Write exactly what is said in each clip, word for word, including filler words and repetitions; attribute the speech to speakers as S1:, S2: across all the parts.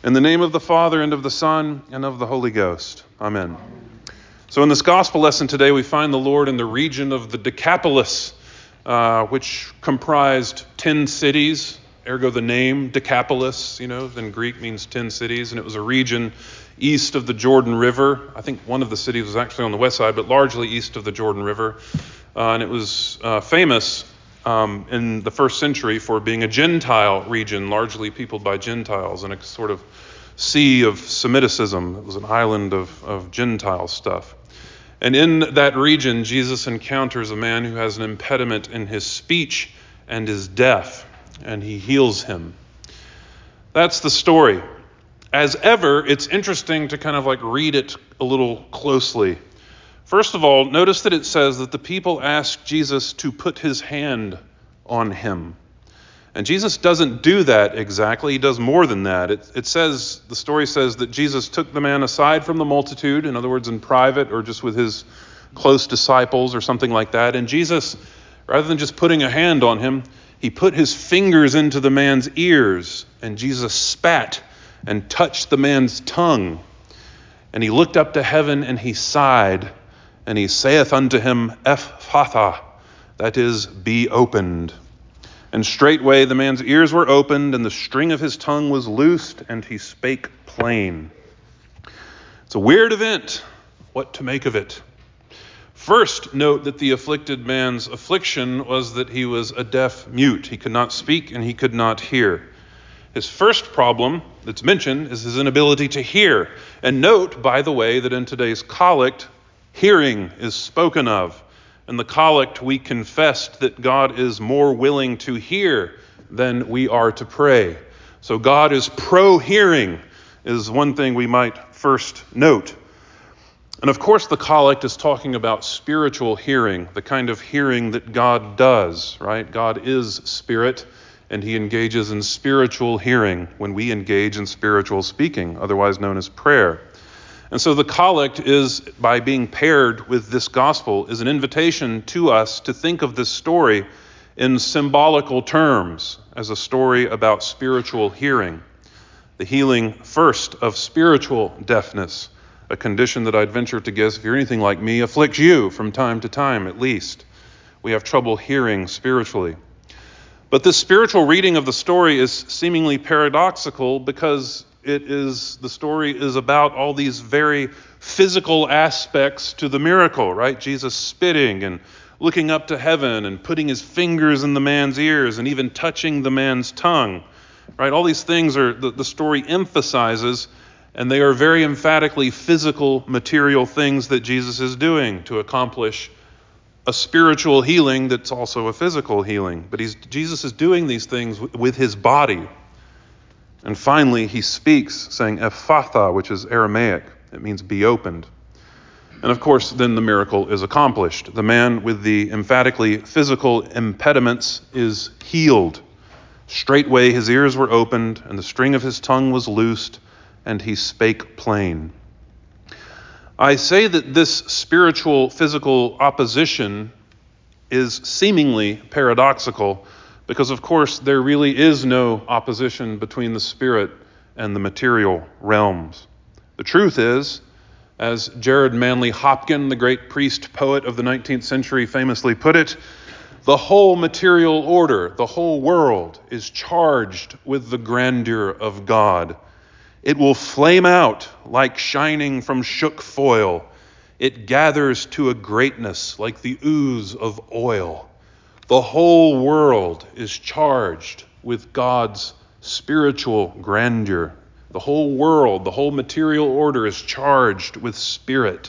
S1: In the name of the Father, and of the Son, and of the Holy Ghost. Amen. So in this gospel lesson today, we find the Lord in the region of the Decapolis, uh, which comprised ten cities, ergo the name Decapolis, you know, in Greek means ten cities, and it was a region east of the Jordan River. I think one of the cities was actually on the west side, but largely east of the Jordan River. Uh, and it was uh, famous Um, in the first century for being a Gentile region, largely peopled by Gentiles, and a sort of sea of Semitism. It was an island of, of Gentile stuff. And in that region, Jesus encounters a man who has an impediment in his speech and is deaf, and he heals him. That's the story. As ever, it's interesting to kind of like read it a little closely. First of all, notice that it says that the people ask Jesus to put his hand on him. And Jesus doesn't do that exactly. He does more than that. It, it says, the story says that Jesus took the man aside from the multitude, in other words, in private or just with his close disciples or something like that. And Jesus, rather than just putting a hand on him, he put his fingers into the man's ears, and Jesus spat and touched the man's tongue. And he looked up to heaven and he sighed. And he saith unto him, Ephphatha, that is, be opened. And straightway the man's ears were opened, and the string of his tongue was loosed, and he spake plain. It's a weird event. What to make of it? First, note that the afflicted man's affliction was that he was a deaf mute. He could not speak and he could not hear. His first problem that's mentioned is his inability to hear. And note, by the way, that in today's collect, hearing is spoken of. In the collect, we confessed that God is more willing to hear than we are to pray. So God is pro-hearing, is one thing we might first note. And of course, the collect is talking about spiritual hearing, the kind of hearing that God does, right? God is spirit, and he engages in spiritual hearing when we engage in spiritual speaking, otherwise known as prayer. And so the collect is, by being paired with this gospel, is an invitation to us to think of this story in symbolical terms as a story about spiritual hearing. The healing first of spiritual deafness, a condition that I'd venture to guess, if you're anything like me, afflicts you from time to time at least. We have trouble hearing spiritually. But this spiritual reading of the story is seemingly paradoxical because it is, the story is about all these very physical aspects to the miracle, right? Jesus spitting and looking up to heaven and putting his fingers in the man's ears and even touching the man's tongue, right? All these things are, the, the story emphasizes, and they are very emphatically physical, material things that Jesus is doing to accomplish a spiritual healing that's also a physical healing. But he's, Jesus is doing these things with his body. And finally, he speaks, saying Ephphatha, which is Aramaic. It means be opened. And of course, then the miracle is accomplished. The man with the emphatically physical impediments is healed. Straightway his ears were opened, and the string of his tongue was loosed, and he spake plain. I say that this spiritual physical opposition is seemingly paradoxical because, of course, there really is no opposition between the spirit and the material realms. The truth is, as Jared Manley Hopkins, the great priest poet of the nineteenth century, famously put it, the whole material order, the whole world, is charged with the grandeur of God. It will flame out like shining from shook foil. It gathers to a greatness like the ooze of oil. The whole world is charged with God's spiritual grandeur. The whole world, the whole material order is charged with spirit.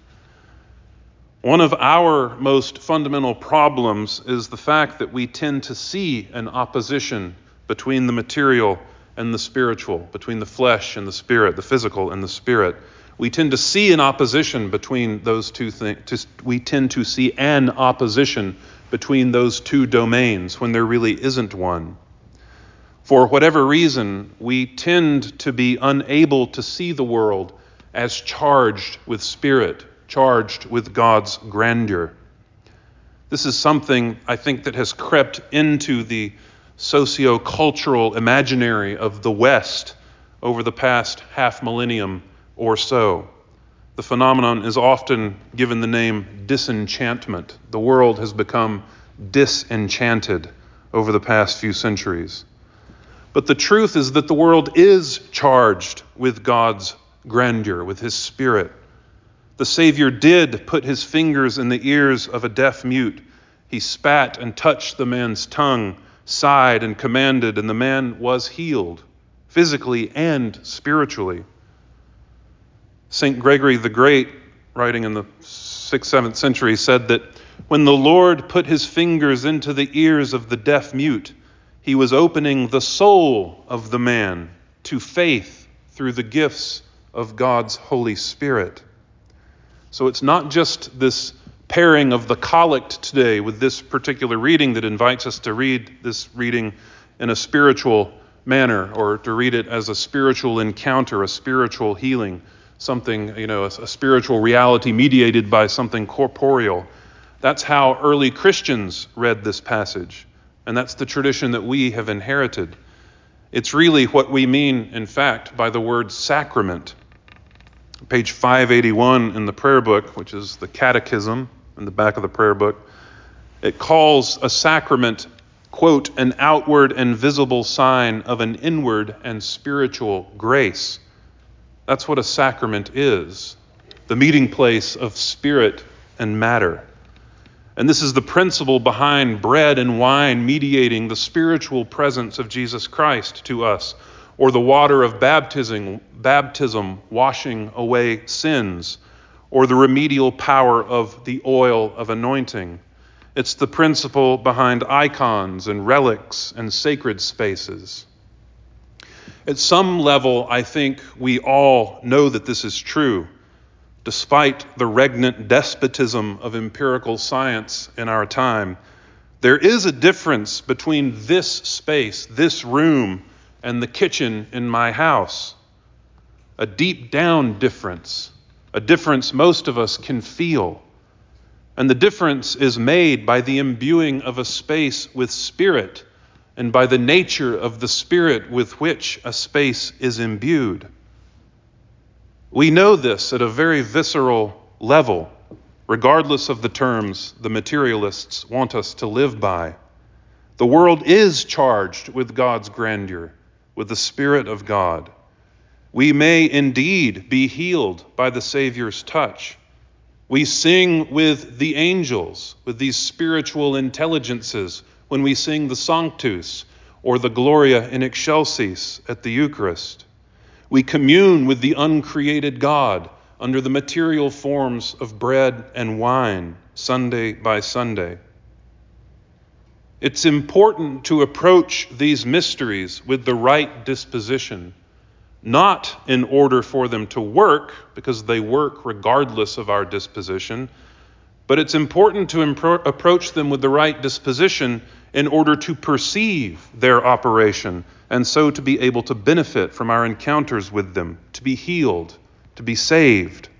S1: One of our most fundamental problems is the fact that we tend to see an opposition between the material and the spiritual, between the flesh and the spirit, the physical and the spirit. We tend to see an opposition between those two things. We tend to see an opposition between those two domains when there really isn't one. For whatever reason, we tend to be unable to see the world as charged with spirit, charged with God's grandeur. This is something, I think, that has crept into the socio-cultural imaginary of the West over the past half millennium or so. The phenomenon is often given the name disenchantment. The world has become disenchanted over the past few centuries. But the truth is that the world is charged with God's grandeur, with his Spirit. The Savior did put his fingers in the ears of a deaf mute. He spat and touched the man's tongue, sighed and commanded, and the man was healed, physically and spiritually. Saint Gregory the Great, writing in the sixth, seventh century, said that when the Lord put his fingers into the ears of the deaf mute, he was opening the soul of the man to faith through the gifts of God's Holy Spirit. So it's not just this pairing of the collect today with this particular reading that invites us to read this reading in a spiritual manner, or to read it as a spiritual encounter, a spiritual healing, something, you know, a, a spiritual reality mediated by something corporeal. That's how early Christians read this passage, and that's the tradition that we have inherited. It's really what we mean, in fact, by the word sacrament. Page five eighty-one in the prayer book, which is the catechism in the back of the prayer book, it calls a sacrament, quote, an outward and visible sign of an inward and spiritual grace. That's what a sacrament is, the meeting place of spirit and matter. And this is the principle behind bread and wine mediating the spiritual presence of Jesus Christ to us, or the water of baptism, baptism washing away sins, or the remedial power of the oil of anointing. It's the principle behind icons and relics and sacred spaces. At some level, I think we all know that this is true, despite the regnant despotism of empirical science in our time. There is a difference between this space, this room, and the kitchen in my house. A deep down difference, a difference most of us can feel. And the difference is made by the imbuing of a space with spirit and by the nature of the spirit with which a space is imbued. We know this at a very visceral level, regardless of the terms the materialists want us to live by. The world is charged with God's grandeur, with the Spirit of God. We may indeed be healed by the Savior's touch. We sing with the angels, with these spiritual intelligences, when we sing the Sanctus or the Gloria in Excelsis at the Eucharist. We commune with the uncreated God under the material forms of bread and wine, Sunday by Sunday. It's important to approach these mysteries with the right disposition, not in order for them to work, because they work regardless of our disposition, but it's important to impro- approach them with the right disposition in order to perceive their operation, and so to be able to benefit from our encounters with them, to be healed, to be saved.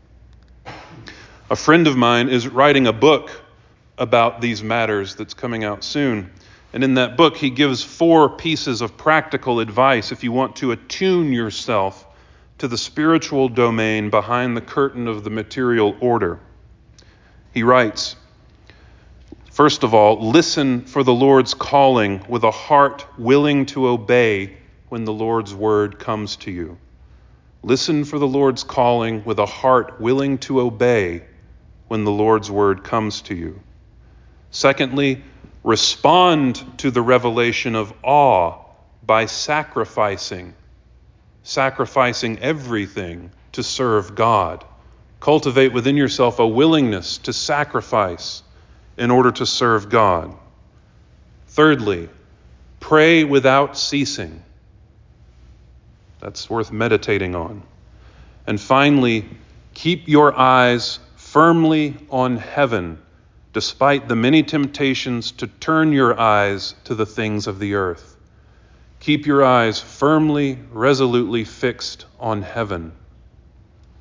S1: A friend of mine is writing a book about these matters that's coming out soon. And in that book, he gives four pieces of practical advice if you want to attune yourself to the spiritual domain behind the curtain of the material order. He writes, first of all, listen for the Lord's calling with a heart willing to obey when the Lord's word comes to you. Listen for the Lord's calling with a heart willing to obey when the Lord's word comes to you. Secondly, respond to the revelation of awe by sacrificing, sacrificing everything to serve God. Cultivate within yourself a willingness to sacrifice in order to serve God. Thirdly, pray without ceasing. That's worth meditating on. And finally, keep your eyes firmly on heaven, despite the many temptations to turn your eyes to the things of the earth. Keep your eyes firmly, resolutely fixed on heaven.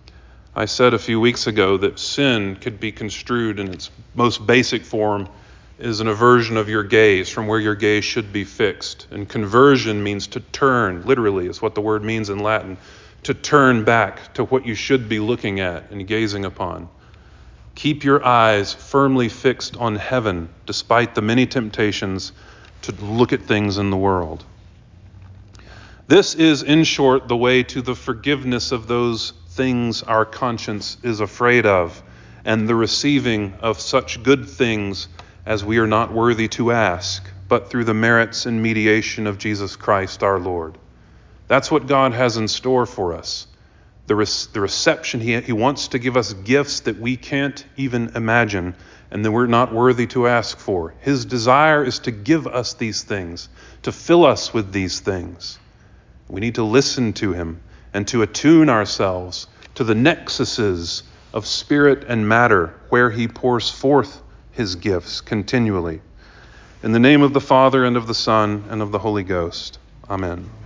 S1: I said a few weeks ago that sin could be construed in its most basic form is an aversion of your gaze from where your gaze should be fixed. And conversion means to turn, literally is what the word means in Latin, to turn back to what you should be looking at and gazing upon. Keep your eyes firmly fixed on heaven despite the many temptations to look at things in the world. This is, in short, the way to the forgiveness of those things our conscience is afraid of, and the receiving of such good things as we are not worthy to ask, but through the merits and mediation of Jesus Christ our Lord. That's what God has in store for us. The, re- the reception, he, he wants to give us gifts that we can't even imagine and that we're not worthy to ask for. His desire is to give us these things, to fill us with these things. We need to listen to him and to attune ourselves to the nexuses of spirit and matter where he pours forth his gifts continually. In the name of the Father, and of the Son, and of the Holy Ghost. Amen.